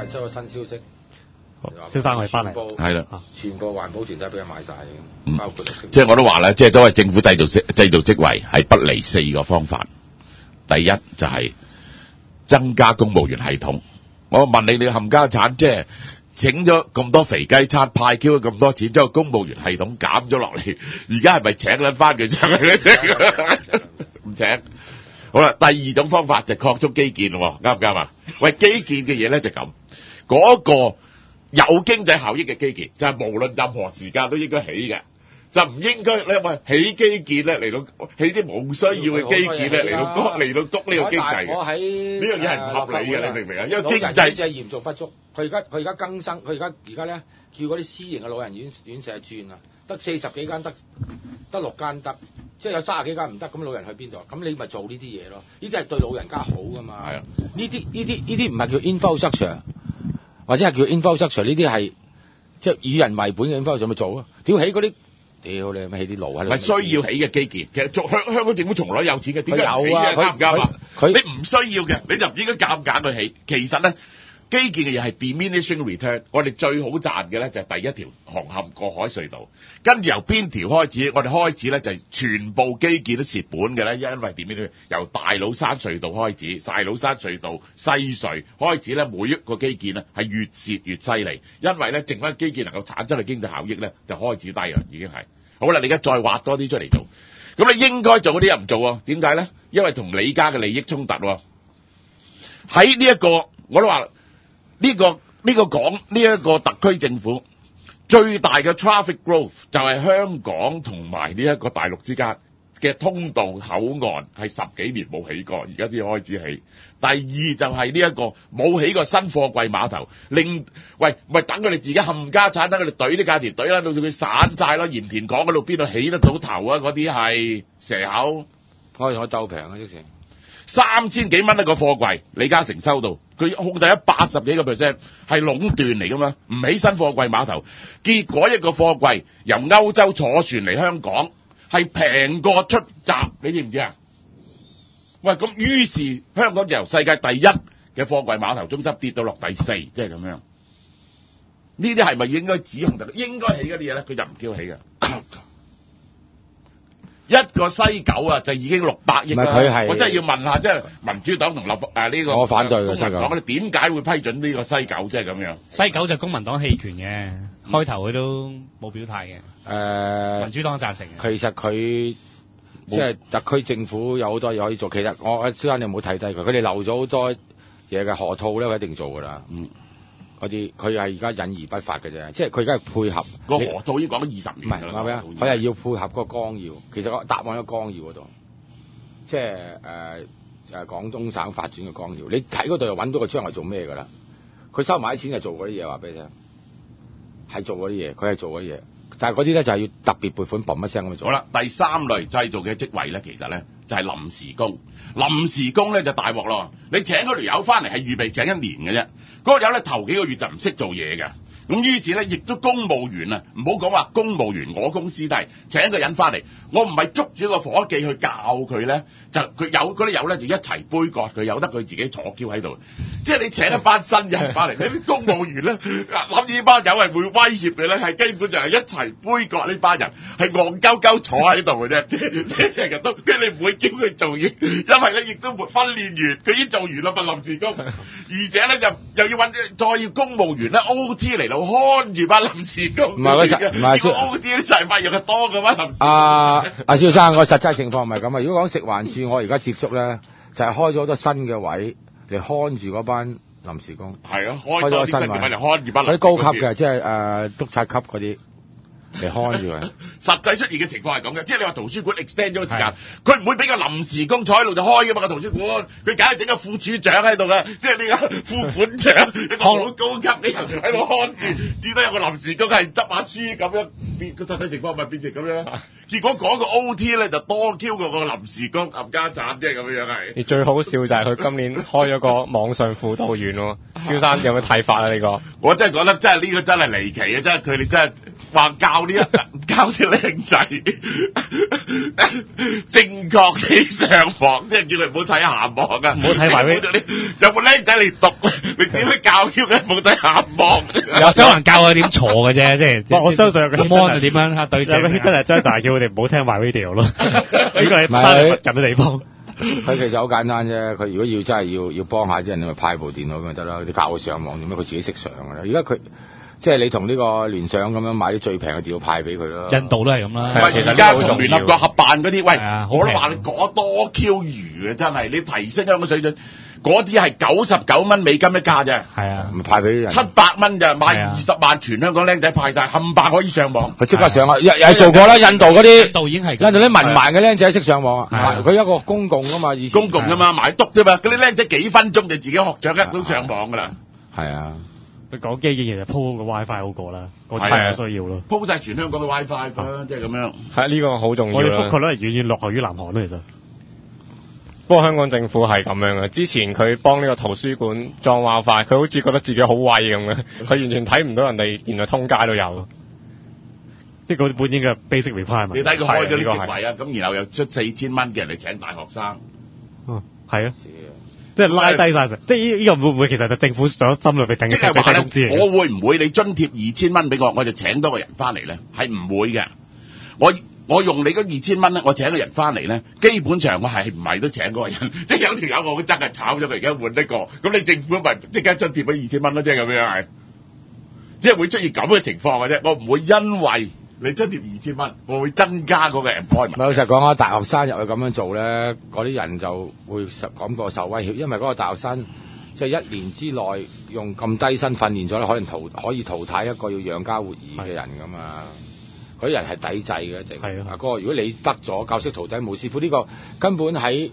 近收咗新消息。 蕭生我哋翻嚟， 係啦， 全部環保團體俾佢買晒嗯包括綠色。 即係我都話啦，即係所謂政府製造職位係不離4個方法。第一就係增加公務員系統。我問你冚家產，即係整咗咁多肥雞餐，派 Q 咗咁多錢，將個公務員系統減咗落嚟，而家係咪請撚翻佢上去咧？唔請。好啦，第二種方法就擴充基建咯，啱唔啱啊？喂，基建嘅嘢咧就咁，嗰個有經濟效益嘅基建就係無論任何時間都應該起嘅，就唔應該你話起基建咧嚟到起啲冇需要嘅基建咧嚟到谷呢個經濟嘅。 我喺呢樣嘢係唔合理嘅，你明唔明啊？因為經濟係嚴重不足。佢而家更新，佢而家咧叫嗰啲私營嘅老人院舍轉啊，得40幾間得6間得，即係有30幾間唔得，咁老人去邊度？咁你咪做呢啲嘢咯。呢啲係對老人家好噶嘛。係啊。呢啲唔係叫 infrastructure， 或者係叫 infrastructure， 呢啲係即係以人為本嘅 infrastructure 咪做咯。屌起嗰啲，屌你咪起啲路喺度。 係需要起嘅基建，其實香港政府從來有錢嘅，點解唔起嘅？啱唔啱啊？你唔需要嘅，你就唔應該夾硬去起。其實咧。基建嘅嘢係 diminishing return， 我哋最好賺嘅咧就係第一條紅磡過海隧道，跟住由邊條開始？我哋開始咧就係全部基建都蝕本嘅咧，因為點樣？由大老山隧道開始，大老山隧道、西隧開始咧，每一個基建咧係越蝕越犀利，因為咧剩翻基建能夠產生嘅經濟效益咧就開始低啦，已經係。好啦，你而家再挖多啲出嚟做，咁你應該做嗰啲又唔做喎？點解咧？因為同你家嘅利益衝突喎。喺呢一個我都話。呢個特區政府最大嘅 traffic growth 就係香港同埋呢一個大陸之間嘅通道口岸係10幾年冇起過，而家先開始起。第二就係呢一個冇起過新貨櫃碼頭，咪等佢哋自己冚家產，等佢哋懟啲價錢懟啦，到時佢散晒咯。鹽田港嗰度邊度起得到頭啊？嗰啲係蛇口， 可以鬥平啊！即時。 3000幾蚊一個貨櫃，李嘉誠收到，佢控制咗80幾個 percent， 係壟斷嚟噶嘛，唔起新貨櫃碼頭，結果一個貨櫃由歐洲坐船嚟香港，係平過出閘，你知唔知啊？喂，咁於是香港就由世界第一嘅貨櫃碼頭中心跌到落第4，即係咁樣。呢啲係咪應該指控得？應該起嗰啲嘢咧，佢就唔叫起嘅。一個西九啊，就已經600億啦。我真係要問下，即係民主黨同呢個我反對嘅西九。 我哋點解會批准呢個西九？即係咁樣。 西九就公民黨棄權嘅，開頭佢都冇表態嘅。民主黨贊成嘅。 其實佢即係特區政府有好多嘢可以做。其實我蕭生你唔好睇低佢，佢哋漏咗好多嘢嘅河套咧，佢一定做㗎啦。嗰啲佢係而家隱而不發嘅啫，即係佢而家係配合個河套已經講咗20年。 唔係話咩啊？佢係要配合嗰個綱要，其實個答案喺綱要嗰度，即係廣東省發展嘅綱要。你睇嗰度又揾到個將來做咩㗎啦？佢收埋啲錢就做嗰啲嘢，話俾你聽，係做嗰啲嘢，佢係做嗰啲嘢。但係嗰啲咧就係要特別撥款，嘣一聲咁去做。 好啦，第3類製造嘅職位咧，其實咧就係臨時工。臨時工咧就大鑊咯，你請嗰條友翻嚟係預備請1年嘅啫，嗰個友咧頭幾個月就唔識做嘢嘅。咁於是咧，亦都公務員啊，唔好講話公務員，我公司都係請一個人翻嚟，我唔係捉住個夥計去教佢咧，就佢有嗰啲友咧就一齊杯葛佢，由得佢自己坐 Q 喺度。即係你請一班新人翻嚟，你啲公務員咧諗住呢班友係會威脅佢咧，係基本上係一齊杯葛呢班人，係戇鳩鳩坐喺度嘅啫，即係成日都，即係你唔會叫佢做嘢，因為咧亦都訓練完，佢已經做完啦份臨時工，而且咧就又要揾再要公務員咧 OT 嚟到看住班臨時工， 唔係嗰個 OT 啲細費用係多嘅嘛臨時。 阿蕭生，個實際情況唔係咁啊！如果講食環署，我而家接觸咧，就係開咗好多新嘅位嚟看住嗰班臨時工。 係啊，開多啲新嘅位嚟看住班臨時工。 嗰啲高級嘅，即係督察級嗰啲嚟看住佢。 實際出現嘅情況係咁嘅，即係你話圖書館 extend 咗個時間，佢唔會俾個臨時工坐喺度就開㗎嘛個圖書館，佢梗係整個副處長喺度嘅，即係呢個副館長一個好高級嘅人喺度看住，至多有個臨時工係執下書咁樣，個實際情況咪變成咁樣。結果講個 OT 咧就多 Q 過個臨時工冚家產，即係咁樣係。 而最好笑就係佢今年開咗個網上輔導員喎，蕭生有咩睇法啊？呢個我真係覺得真係呢個真係離奇啊！真係佢哋真係。 話教啲僆仔正確地上網，即係叫佢唔好睇鹹網啊， 唔好睇埋嗰啲。有冇僆仔嚟讀？你點樣教佢唔好睇鹹網？ 有周人教佢點坐嘅啫，即係我相信有個 mon 點樣對正。 有個 hit 真係真係大叫佢哋唔好聽埋 video 咯。呢個係翻入嘅地方。 佢其實好簡單啫，佢如果真係要幫下啲人，你咪派部電腦咁就得啦。你教佢上網點解佢自己識上㗎啦？而家佢即係你同呢個聯想咁樣買啲最平嘅電腦派俾佢咯。 印度都係咁啦。 其實而家同聯合國合辦嗰啲，喂，我都話你講多 Q 餘嘅真係，你提升香港水準。嗰啲係99蚊美金一架啫， 係啊， 咪派俾人 700蚊咋，買20萬，全香港僆仔派晒，冚唪可以上網。 佢即刻上啊！又係做過啦，印度嗰啲， 印度已經係印度啲文盲嘅僆仔識上網啊！佢一個公共㗎嘛，以前公共㗎嘛，買篤啫嘛，嗰啲僆仔幾分鐘就自己學掌握到上網㗎啦。 係啊， 佢講機嘅其實鋪個 WiFi 好過啦，嗰啲唔需要咯。 鋪晒全香港嘅 WiFi 啦，即係咁樣。 係呢個好重要啦。我哋覆蓋率係遠遠落後於南韓咯，其實。不過香港政府係咁樣嘅，之前佢幫呢個圖書館裝 WiFi，佢好似覺得自己好威咁嘅，佢完全睇唔到人哋原來通街都有，即係嗰本應該 basic requirement。 你睇佢開咗啲職位啊，咁然後又出4000蚊嘅人嚟請大學生。 係啊，即係拉低晒成，即係呢個會唔會其實就政府想心裏邊定嘅最低工資嚟？ 我會唔會你津貼2000蚊俾我就請多個人翻嚟咧？係唔會嘅，我用你嗰2000蚊咧，我請個人翻嚟咧，基本上我係唔係都請嗰個人，即係有條友我真係炒咗佢，而家換一個，咁你政府咪即刻津貼俾2000蚊咯，即係咁樣係，即係會出現咁嘅情況嘅啫，我唔會因為你津貼2000蚊，我會增加嗰個 employment。 老實講啊，大學生入去咁樣做咧，嗰啲人就會感覺受威脅，因為嗰個大學生即係1年之內用咁低薪訓練咗咧，可以淘汰一個要養家活兒嘅人噶嘛。嗰啲人係抵制嘅一定。係啊，哥，如果你得咗教識徒弟冇師傅，呢個根本喺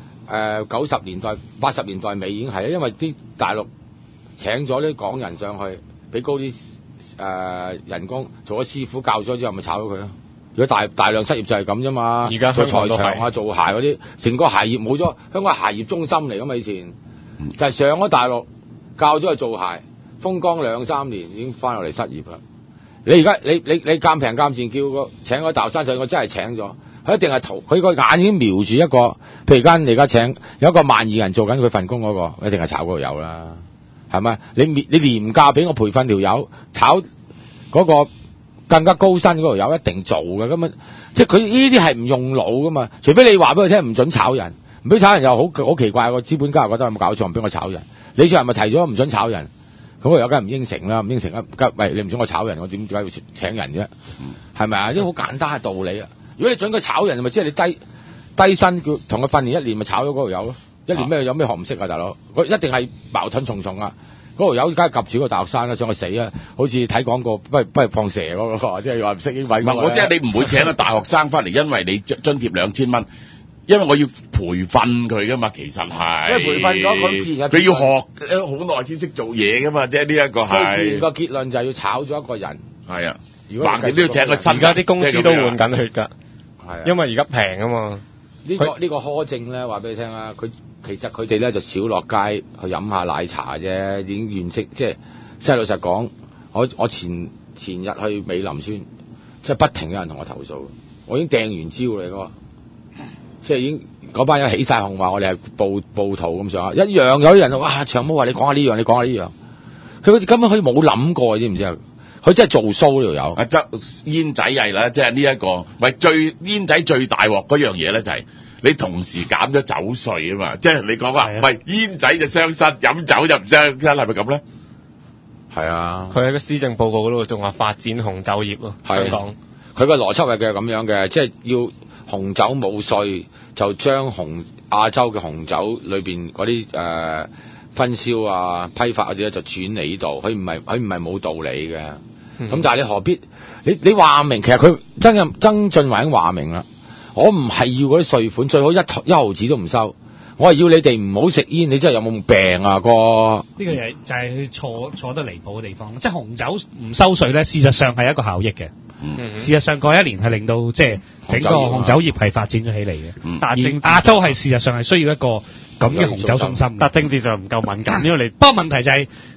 90年代、80年代尾已經係，因為啲大陸請咗啲港人上去，俾高啲人工，做咗師傅教咗之後，咪炒咗佢咯。如果大量失業就係咁啫嘛。而家做裁場啊、做鞋嗰啲，成個鞋業冇咗，香港係鞋業中心嚟噶嘛以前，就係上咗大陸教咗去做鞋，風光2-3年已經翻落嚟失業啦。你而家你鑑平鑑賤叫請個大學生上，我真係請咗，佢一定係佢個眼已經瞄住一個，譬如你而家請有一個12000人做緊佢份工嗰個，一定係炒嗰度有啦，係咪？你廉價俾我培訓條友，炒嗰個更加高薪嗰度有一定做嘅，咁啊，即係佢呢啲係唔用腦噶嘛，除非你話俾佢聽唔准炒人，唔俾炒人又好奇怪，個資本家又覺得有冇搞錯，唔俾我炒人，李卓人咪提咗唔准炒人。咁我有梗係唔應承啦，唔應承啊！喂，你唔准我炒人，我點解要請人啫？係咪啊？呢啲好簡單嘅道理啊！如果你准佢炒人，咪即係你低薪叫同佢訓練1年，咪炒咗嗰條友咯。1年咩有咩學唔識啊，大佬？佢一定係矛盾重重啊！嗰條友梗係夾住個大學生啦，想佢死啊！好似睇廣告，不如放蛇嗰個，即係話唔識英文。 我即係你唔會請個大學生翻嚟，因為你津貼2000蚊。因為我要培訓佢噶嘛，其實係。即係培訓咗佢自然佢要學好耐先識做嘢噶嘛，即係呢一個係。佢自然個結論就係要炒咗一個人。係啊，如果橫掂都要請個新。而家啲公司都換緊血㗎。係啊。因為而家平啊嘛。呢個柯正咧，話俾你聽啦，其實佢哋咧就少落街去飲下奶茶啫，已經完識即係老實講，我前日去美林村，即係不停有人同我投訴，我已經掟完招嚟嗰個。即係已經嗰班人起晒哄話我哋係暴徒咁上下，一樣有啲人哇長毛話你講下呢樣，你講下呢樣，佢好似根本佢冇諗過，知唔知啊？佢真係做 show 呢度有。啊，煙仔係啦，即係呢一個，喂煙仔最大鑊嗰樣嘢咧就係你同時減咗酒稅啊嘛，即係你講話，喂煙仔就傷身，飲酒就唔傷身，係咪咁咧？係啊，佢喺個施政報告嗰度仲話發展紅酒業咯，香港。佢個邏輯係咁樣嘅，即係要。紅酒冇稅，就將亞洲嘅紅酒裏邊嗰啲分銷啊、批發嗰啲咧，就轉嚟呢度。佢唔係冇道理嘅。咁但係你何必？你話明，其實佢曾俊華已經話明啦。我唔係要嗰啲稅款，最好一毫子都唔收。我係要你哋唔好食煙。你真係有冇病啊，哥？呢個嘢就係佢錯得離譜嘅地方。即係紅酒唔收稅咧，事實上係一個效益嘅。事實上，過一年係令到即係整個紅酒業係發展咗起嚟嘅。但係亞洲係事實上係需要一個咁嘅紅酒中心，但政治上唔夠敏感，因為你不過問題就係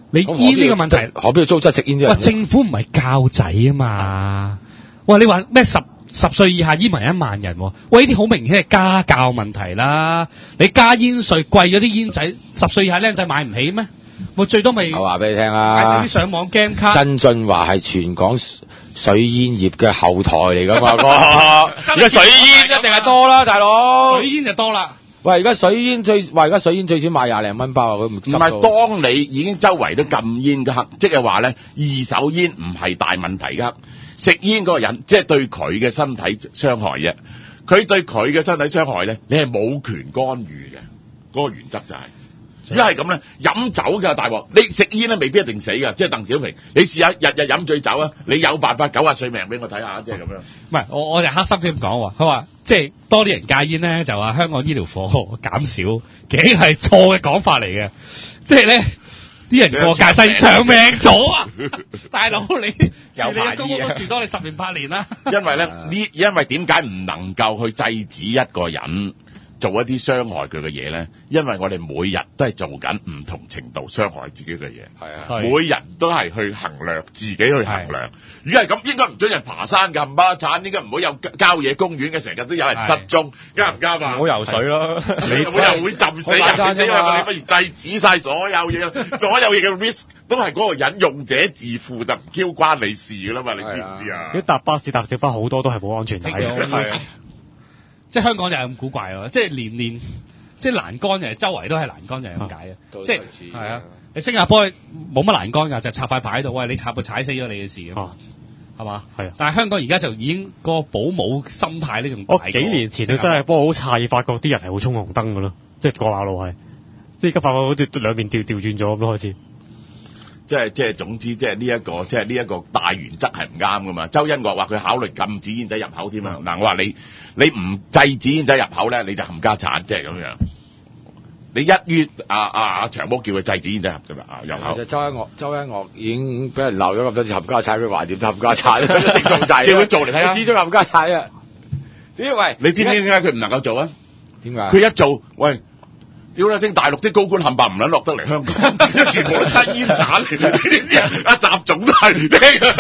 你煙呢個問題， 何必要糟質食煙啫？ 喂，政府唔係教仔啊嘛！喂，你話咩10歲以下煙民1萬人喎？喂，呢啲好明顯係家教問題啦！你加煙稅貴咗啲煙仔，10歲以下僆仔買唔起咩？我最多咪我話俾你聽啊！ 買少啲上網 game 卡。 曾俊華係全港水煙業嘅後台嚟㗎嘛，哥。而家水煙一定係多啦，大佬。 水煙就多啦。 喂，而家水煙最少賣20零蚊包啊！佢唔係當你已經周圍都禁煙嘅刻，即係話咧，二手煙唔係大問題㗎。食煙嗰個人即係對佢嘅身體傷害啫。佢對佢嘅身體傷害咧，你係冇權干預嘅。嗰個原則就係。如果係咁咧，飲酒嘅大鑊，你食煙咧未必一定死㗎。即係鄧小平，你試下日日飲醉酒啊，你有辦法90歲命俾我睇下，即係咁樣。 唔係，我就黑心啲咁講喎。佢話即係多啲人戒煙咧，就話香港醫療火減少，竟係錯嘅講法嚟嘅。即係咧，啲人過戒西長命咗啊！大佬你有排醫啊，住多你10年8年啦。 因為咧因為點解唔能夠去制止一個人做一啲傷害佢嘅嘢咧？因為我哋每日都係做緊唔同程度傷害自己嘅嘢。係啊，每人都係去衡量自己去衡量。如果係咁，應該唔准人爬山㗎，冚家鏟，應該唔好有郊野公園嘅，成日都有人失蹤，啱唔啱啊？ 唔好游水咯， 你又會浸死人死啊！你不如制止晒所有嘢，所有嘢嘅 risk 都係嗰個人用者自負，就唔 Q 關你事㗎啦嘛？你知唔知啊？ 啲搭巴士搭小巴好多都係冇安全帶嘅。 即係香港就係咁古怪喎，即係年即係欄杆就係周圍都係欄杆就係咁解啊！即係係啊，你新加坡冇乜欄杆㗎，就插塊牌喺度，喂，你插佢踩死咗你嘅事啊，係嘛？係啊！但係香港而家就已經個保姆心態呢種大。我幾年前去新加坡好詫異，發覺啲人係會衝紅燈㗎咯，即係過馬路係，即係而家發覺好似兩邊調轉咗咁咯開始。 即係總之，即係呢一個大原則係唔啱噶嘛。周恩岳話佢考慮禁止煙仔入口添啊。嗱，我話你唔制止煙仔入口咧，你就冚家鏟，即係咁樣。你一於長毛叫佢制止煙仔入口。 周恩岳已經俾人鬧咗咁多次冚家鏟，佢話點冚家鏟？一定做晒，叫佢做嚟睇下。始終冚家鏟啊！喂， 你知唔知點解佢唔能夠做啊？ 點解？ 佢一做，喂！屌啦！大陸啲高官冚唪唔撚落得嚟香港，全部都吸煙鏟嚟，你知唔知啊？阿習總都係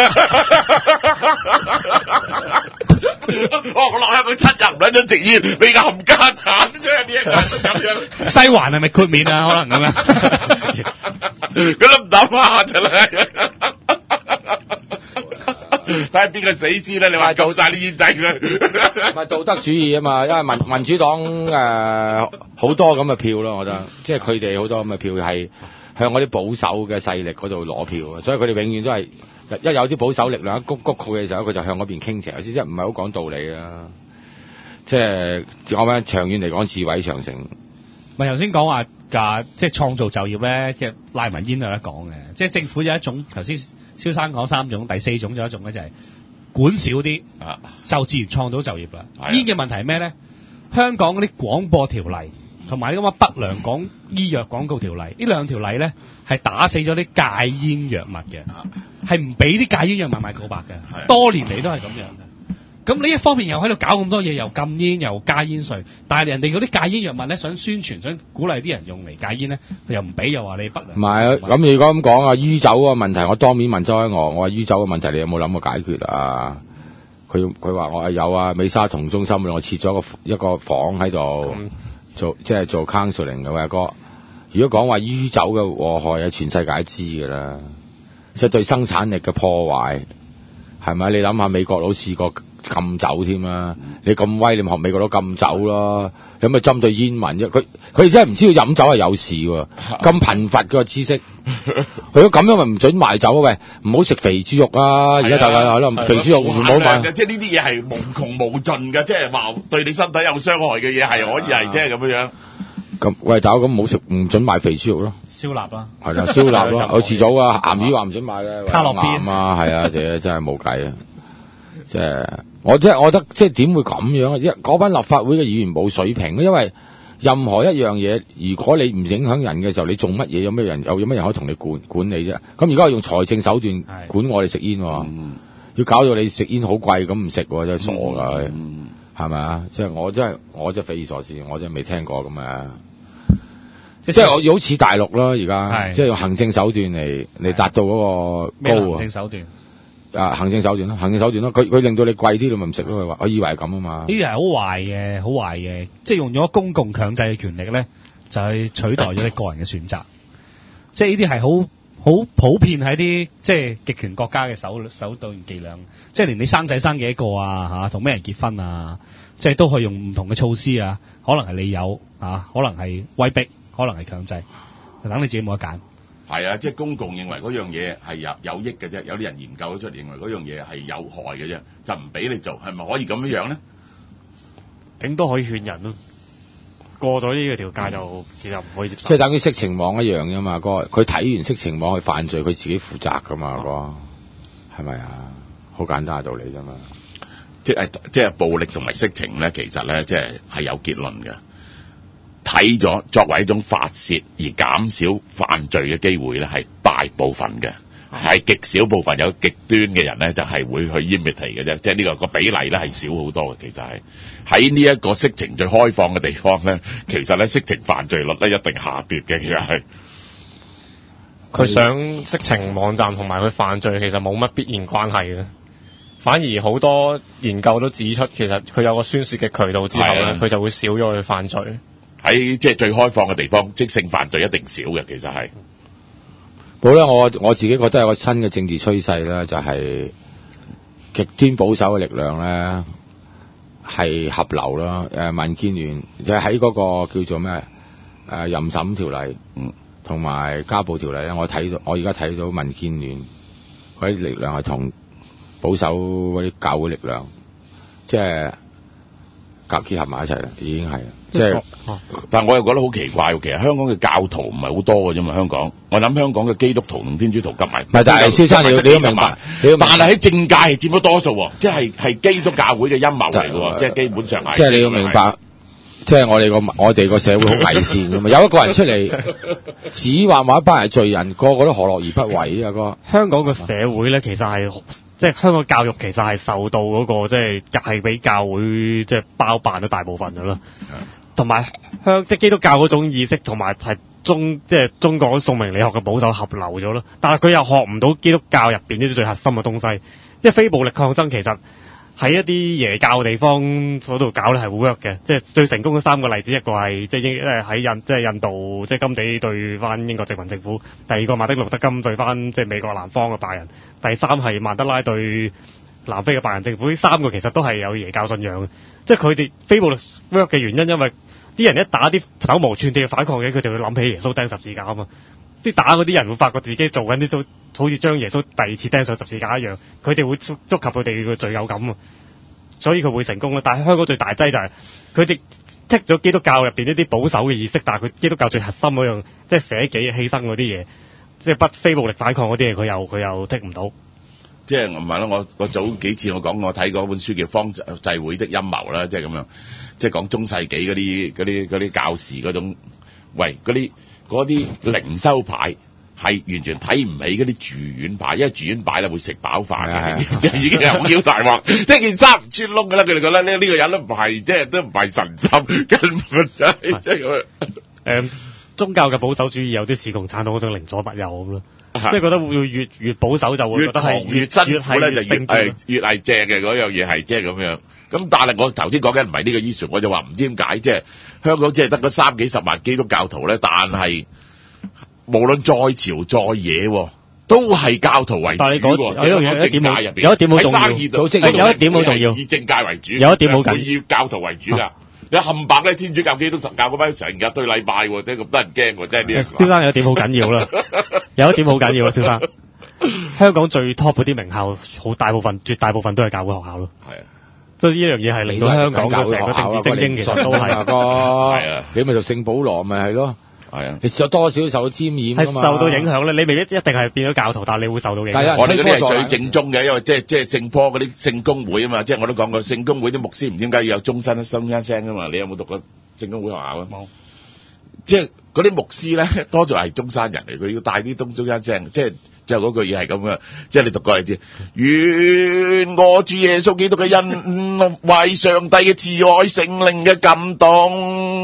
我落香港7日唔撚咗食煙，你個冚家鏟啫！啲人咁樣， 西環係咪豁免啊？可能咁樣， 佢都唔諗下真係。睇下邊個死先啦！你話夠晒啲煙仔佢， 咪道德主義啊嘛！因為民主黨好多咁嘅票咯，我覺得，即係佢哋好多咁嘅票係向嗰啲保守嘅勢力嗰度攞票啊，所以佢哋永遠都係一有啲保守力量一谷佢嘅時候，佢就向嗰邊傾斜，即係唔係好講道理啊！即係我諗長遠嚟講，智慧長城。 咪頭先講話即係創造就業咧，即係賴文煙有得講嘅，即係政府有一種頭先。蕭生講3種，第4種就一種咧就係管少啲，就自然創到就業啦。煙嘅問題係咩咧？香港嗰啲廣播條例同埋呢咁嘅不良醫藥廣告條例，呢2條例咧係打死咗啲戒煙藥物嘅，係唔俾啲戒煙藥物賣告白嘅，多年嚟都係咁樣嘅。咁呢一方面又喺度搞咁多嘢，又禁煙又加煙稅，但係人哋嗰啲戒煙藥物咧想宣傳，想鼓勵啲人用嚟戒煙咧，佢又唔俾，又話你不良。唔係， 咁如果咁講啊，酗酒嗰個問題，我當面問周恩岳，我話酗酒嘅問題你有冇諗過解決啊？佢話我有啊，美沙酮中心我設咗一個房喺度做做 counseling 嘅阿哥。如果講話酗酒嘅禍害啊，全世界知㗎啦，即係對生產力嘅破壞係咪？你諗下美國佬試過禁酒添啊！你咁威，你咪學美國佬禁酒咯。有咩針對煙民啫？佢哋真係唔知道飲酒係有事喎。咁貧乏嘅知識，佢咁樣咪唔准賣酒啊？喂，唔好食肥豬肉啊！而家大家係咯，肥豬肉唔好賣。 即係呢啲嘢係無窮無盡嘅，即係話對你身體有傷害嘅嘢係可以係即係咁樣。 咁喂，大佬咁唔好食，唔准賣肥豬肉咯。 燒臘啦， 係啦，燒臘咯。我遲早啊，鹹魚話唔准賣嘅。 卡樂邊啊，係啊，真係冇計啊！即係我覺得即係點會咁樣啊？嗰班立法會嘅議員冇水平，因為任何一樣嘢，如果你唔影響人嘅時候，你做乜嘢？有咩人可以同你管理啫？咁而家用財政手段管我哋食煙，要搞到你食煙好貴，咁唔食真係傻㗎，係咪啊？即係我真係匪夷所思，我真係未聽過咁啊！ 即係好似大陸咯，而家係即係用行政手段嚟達到嗰個高行政手段。 行政手段咯，佢令到你貴啲，你咪唔食咯。佢話，我以為係咁啊嘛。 呢啲係好壞嘅，即係用咗公共強制嘅權力咧，就去取代咗你個人嘅選擇。即係呢啲係好普遍喺啲即係極權國家嘅手段伎倆。即係連你生仔生幾多個啊，同咩人結婚啊，即係都可以用唔同嘅措施啊。可能係利誘啊，可能係威逼，可能係強制，等你自己冇得揀。 係啊，即係公共認為嗰樣嘢係有益嘅啫，有啲人研究咗出嚟認為嗰樣嘢係有害嘅啫，就唔俾你做，係咪可以咁樣咧？ 頂多可以勸人咯，過咗呢個條界就其實唔可以接受。 即係等於色情網一樣啫嘛，佢睇完色情網去犯罪，佢自己負責噶嘛，係咪啊？好簡單嘅道理啫嘛。 即係暴力同埋色情咧，其實咧即係有結論嘅。睇咗作為一種發泄而減少犯罪嘅機會咧，係大部分嘅，係極少部分有極端嘅人咧，就係會去 imitate 嘅啫。即係呢個比例咧係少好多嘅。其實係喺呢一個色情最開放嘅地方咧，其實咧色情犯罪率咧一定下跌嘅。其實係佢上色情網站同埋佢犯罪其實冇乜必然關係嘅，反而好多研究都指出，其實佢有個宣泄嘅渠道之後咧，佢就會少咗去犯罪。 喺即係最開放嘅地方，即性犯罪一定少嘅，其實係。 好啦，我自己覺得有個新嘅政治趨勢啦，就係極端保守嘅力量咧係合流啦。民建聯就喺嗰個叫做咩淫審條例，同埋家暴條例咧，我而家睇到民建聯嗰啲力量係同保守嗰啲教會力量，即係結合埋一齊啦，已經係。即係， 但係我又覺得好奇怪喎。其實香港嘅教徒唔係好多嘅啫嘛。香港，我諗香港嘅基督徒同天主徒夾埋。唔係，但係蕭生你要明白，但係喺政界係佔咗多數喎，即係基督教會嘅陰謀嚟嘅喎，即係基本上係。即係你要明白，即係我哋個社會好偽善㗎嘛。有一個人出嚟指話一班係罪人，個個都何樂而不為啊！ 香港個社會咧，其實係即係香港教育其實係受到嗰個即係係俾教會即係包辦咗大部分㗎啦。同埋即係基督教嗰種意識，同埋係即係中國宋明理學嘅保守合流咗咯。但係佢又學唔到基督教入邊呢啲最核心嘅東西，即係非暴力抗爭其實喺一啲耶教嘅地方嗰度搞咧係會 work 嘅。即係最成功嘅3個例子，一個係即係喺印度即係甘地對翻英國殖民政府，第二個馬丁路德金對翻即係美國南方嘅白人，第三係曼德拉對南非嘅白人政府。呢3個其實都係有耶教信仰嘅，即係佢哋非暴力 work 嘅原因，因為啲人一打啲手無寸鐵嘅反抗嘅，佢就會諗起耶穌釘十字架啊嘛。啲打嗰啲人會發覺自己做緊啲都好似將耶穌第二次釘上十字架一樣，佢哋會觸及佢哋嘅罪疚感啊，所以佢會成功啦。但係香港最大劑就係佢哋剔咗基督教入邊呢啲保守嘅意識，但係佢基督教最核心嗰樣，即係捨己犧牲嗰啲嘢，即係非暴力反抗嗰啲嘢，佢又剔唔到。 即係唔係咯？我早幾次我睇過本書叫《方濟會的陰謀》啦，即係咁樣，即係講中世紀嗰啲教士嗰種，喂嗰啲靈修派係完全睇唔起嗰啲住院派，因為住院派咧會食飽飯嘅，即係已經係好妖大鑊，即係件衫唔穿窿㗎啦。佢哋覺得呢個人都唔係，即係都唔係神心，根本就係即係咁。 宗教嘅保守主義有啲似共產黨嗰種寧左不右咁咯。即係覺得會越保守就會覺得係越辛苦咧，就越係正嘅嗰樣嘢係即係咁樣。咁但係我頭先講緊唔係呢個 issue， 我就話唔知點解即係香港只係得嗰30幾10萬基督教徒咧，但係無論再潮再野，都係教徒為主。但係你講有一點好，有一點好重要，有一點好重要，以政界為主，有一點好緊要，以教徒為主㗎。你冚白咧，天主教基督教嗰班成日對禮拜喎，即係咁得人驚喎，真係呢。蕭生有一點好緊要啦，有一點好緊要啊，蕭生。香港最 top 嗰啲名校，絕大部分都係教會學校咯。係啊，所以呢樣嘢係令到香港嘅成個政治精英其實都係。係啊，你咪就聖保羅咪係咯。係啊，你有多少受到沾染㗎嘛？係受到影響咧，你未必一定係變咗教徒，但係你會受到影響。我哋嗰啲係最正宗嘅，因為即係聖科嗰啲聖公會啊嘛，即係我都講過聖公會啲牧師唔知點解要有終身聲㗎嘛？你有冇讀過聖公會學校啊？冇。即係嗰啲牧師咧，多數係中山人嚟，佢要帶啲中山聲，即係最後嗰句嘢係咁嘅，即係你讀過你知。願我主耶穌基督嘅恩惠、上帝嘅慈愛、聖靈嘅感動。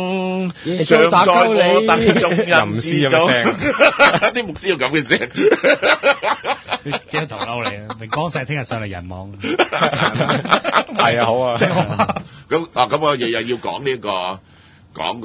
中，上在我等眾人之中。啲牧師要咁嘅聲。 幾多頭嬲你啊？明光世聽日上嚟人網。 係啊，好啊。 咁我日日要講呢個。講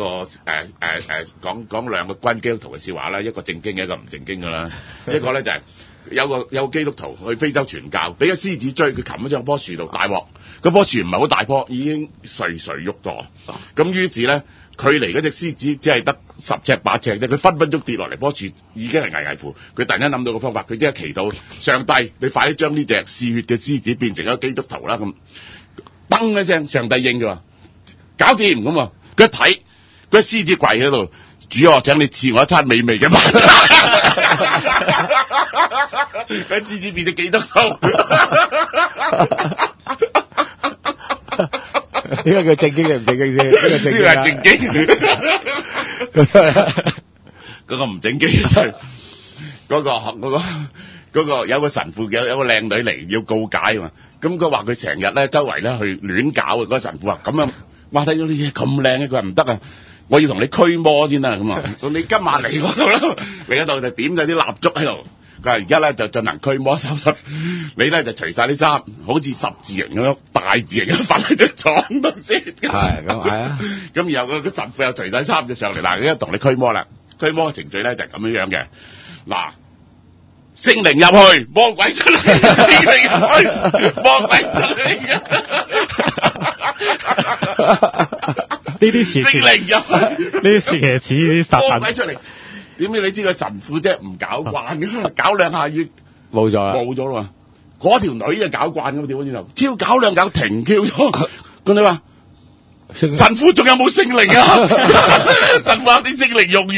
兩個關基督徒嘅笑話啦，一個正經嘅，一個唔正經嘅啦。一個咧就係有個基督徒去非洲傳教，俾個獅子追，佢擒咗上棵樹度，大鑊。嗰棵樹唔係好大棵，已經垂喐咗。咁於是咧，距離嗰隻獅子只係得10尺8尺啫，佢分分鐘跌落嚟，棵樹已經係危乎。佢突然間諗到個方法，佢即刻祈禱上帝，你快啲將呢隻嗜血嘅獅子變成一個基督徒啦！咁噔一聲，上帝應咗話，搞掂咁啊！佢一睇，嗰獅子跪喺度，主啊，請你賜我一餐美味嘅晚餐。嗰獅子變咗幾多頭？ 呢個叫正經定唔正經先？呢個係正經。嗰個唔正經就係嗰個有個神父有個靚女嚟要告解嘛。咁佢話佢成日咧周圍咧去亂搞嘅。嗰個神父話咁樣。哇！睇到啲嘢咁靚嘅，佢話唔得啊！我要同你驅魔先得咁啊！你今晚嚟嗰度啦，嚟嗰度就點咗啲蠟燭喺度。佢話而家咧就進行驅魔手術，你咧就除晒啲衫，好似十字形咁樣大字形咁瞓喺張床度先。 係咁係啊！ 咁然後個神父又除晒衫就上嚟，嗱，而家同你驅魔啦。驅魔嘅程序咧就係咁樣嘅。嗱，聖靈入去，魔鬼出嚟；聖靈入去，魔鬼出嚟。 呢啲詞其實似啲撒旦鬼出嚟，點解你知個神父啫？唔搞慣嘅，搞兩下月冇咗啦。 嗰條女就搞慣咁，點解就超搞兩搞停 Q 咗？咁你話神父仲有冇聖靈啊？神父啲聖靈用完，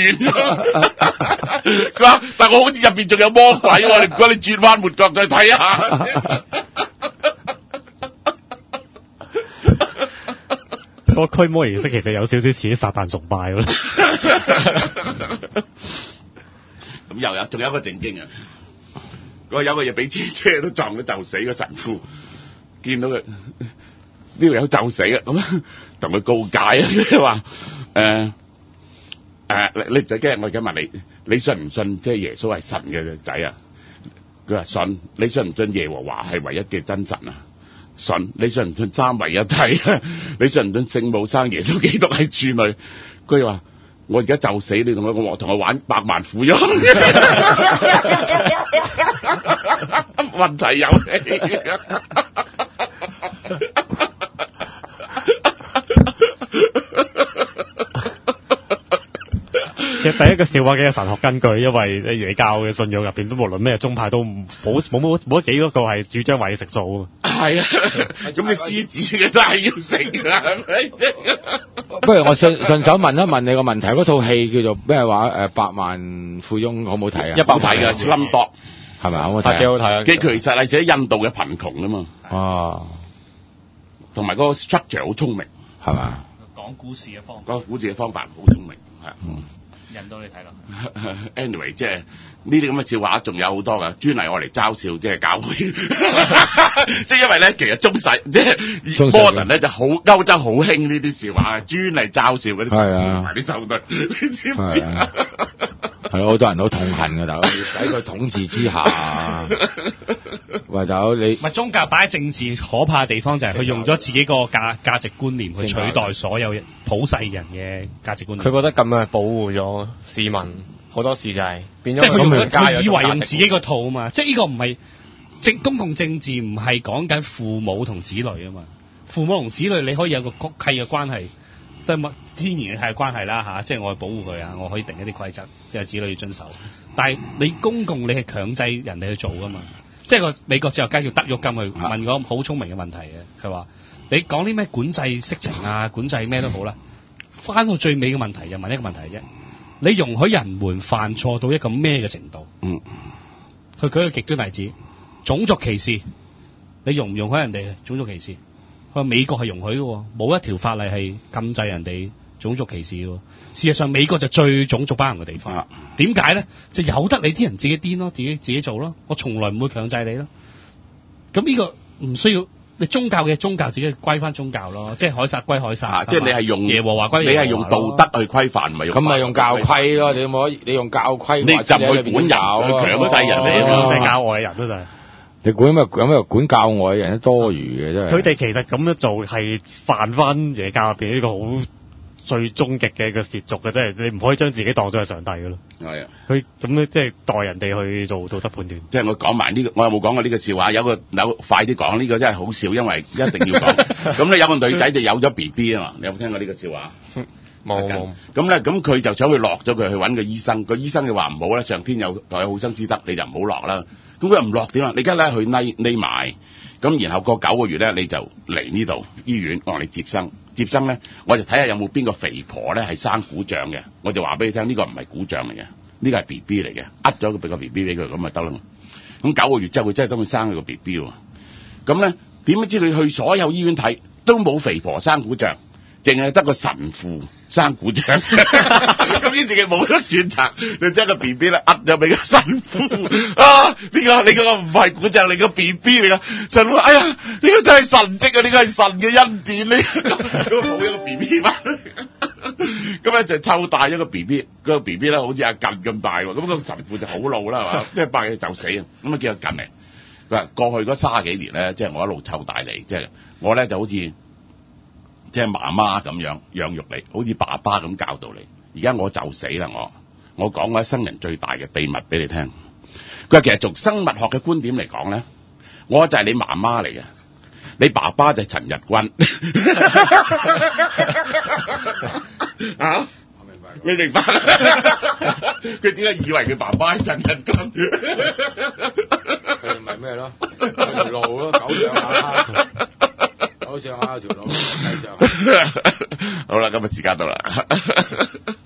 佢話但我好似入邊仲有魔鬼喎，唔該你轉彎抹角再睇下。 個驅魔儀式其實有少少似啲撒旦崇拜咯。 咁仲有一個正經啊！有個嘢俾車都撞到就死個神父，見到佢呢條友就死啊！咁同佢告解啊！佢話你唔使驚，我而家問你信唔信即係耶穌係神嘅仔啊？佢話信。你信唔信耶和華係唯一嘅真神啊？信。你信唔信三位一體啊？你信唔信聖母生耶穌基督係處女？佢話我而家就死，你同我玩百萬富翁問題遊戲。 其實第一個笑話嘅神學根據，因為耶教嘅信仰入邊都無論咩宗派都冇得幾多個係主張話要食素啊。 係啊，咁你獅子嘅都係要食㗎，係咪？ 不如我順手問一問你個問題，嗰套戲叫做咩話？百萬富翁好唔好睇啊 ？100睇嘅 Slumdog 係咪好唔好睇？ 幾好睇啊！ 其實係寫印度嘅貧窮啊嘛。 哦， 同埋嗰個 structure 好聰明， 係嘛？ 講故事嘅方法， 講故事嘅方法好聰明，係。 引到你睇落。 Anyway， 即係呢啲咁嘅笑話仲有好多㗎，專嚟我嚟嘲笑，即係教會。即係因為咧，其實中世即係 modern 咧就好歐洲好興呢啲笑話，專嚟嘲笑嗰啲同埋啲手段，你知唔知啊？ 係好多人都痛恨㗎，大佬喺佢統治之下。喂，大佬你咪宗教擺喺政治可怕嘅地方就係佢用咗自己個價值觀念去取代所有普世人嘅價值觀念。 佢覺得咁樣係保護咗市民，好多時就係變咗。 即係佢以為用自己個套啊嘛，即係呢個唔係公共政治，唔係講緊父母同子女啊嘛。父母同子女你可以有個契嘅關係，都係天然嘅契嘅關係啦嚇，即係我去保護佢啊，我可以定一啲規則，即係子女要遵守。但係你公共你係強制人哋去做噶嘛。即係個美國哲學家叫德沃金去問個好聰明嘅問題嘅，佢話你講啲咩管制色情啊，管制咩都好啦，翻到最尾嘅問題就問一個問題啫，你容許人們犯錯到一個咩嘅程度？佢舉個極端例子，種族歧視，你容唔容許人哋種族歧視？佢話美國係容許嘅，冇一條法例係禁制人哋種族歧視嘅。事實上美國就最種族包容嘅地方。點解咧？就由得你啲人自己癲咯，自己做咯，我從來唔會強制你咯。咁呢個唔需要你宗教嘅宗教自己歸翻宗教咯，即係凱撒歸凱撒。 即係你係用耶和華歸耶和華， 你係用道德去規範，唔係用咁咪用教規咯？你可以你用教規， 你就唔去管人，強制人哋啊嘛， 教外人都就係。 你管咩管教外人都多餘嘅真係。 佢哋其實咁樣做係犯翻耶教入邊呢個好最終極嘅一個褻瀆嘅，即係你唔可以將自己當咗係上帝嘅咯。係啊，佢咁樣即係代人哋去做道德判斷。即係我講埋呢個，我有冇講過呢個笑話？有快啲講呢個真係好笑，因為一定要講。咁咧有個女仔就有咗 BB 啊嘛，你有冇聽過呢個笑話？冇。咁咧咁佢就想去落咗佢去揾個醫生，個醫生就話唔好啦，上天有好生之德，你就唔好落啦。咁佢又唔落點啊？你而家咧去匿埋，咁然後過9個月咧你就嚟呢度醫院，我話你接生咧，我就睇下有冇邊個肥婆咧係生股長嘅，我就話俾你聽，呢個唔係股長嚟嘅，呢個係 BB 嚟嘅，咗個 BB 俾佢咁咪得啦。咁9個月之後佢真係等佢生佢個 BB 喎。咁咧點知佢去所有醫院睇都冇肥婆生股長，淨係得個神父生股長，咁於是佢冇得選擇，就將個 B B 咧咗俾個神父啊！呢個你嗰個唔係股長，你個 B B 嚟噶。神父，哎呀，呢個真係神蹟啊！呢個係神嘅恩典呢，咁抱一個 B B 翻，咁咧就湊大一個 B B，個 B B 咧好似阿近咁大喎，咁個神父就好老啦，係嘛，即係百嘢就死啊，咁啊叫阿近嚟。佢話過去嗰30幾年咧，即係我一路湊大你，即係我咧就好似。即係媽媽咁樣養育你，好似爸爸咁教導你。而家我就死啦！我講我一生人最大嘅秘密俾你聽。佢話其實從生物學嘅觀點嚟講咧，我就係你媽媽嚟嘅，你爸爸就係陳日君。啊！我明白。你明白？佢點解以為佢爸爸係陳日君？佢唔係咩咯？條路咯，狗上下。好上下條路，繼續。好啦，今日時間到啦。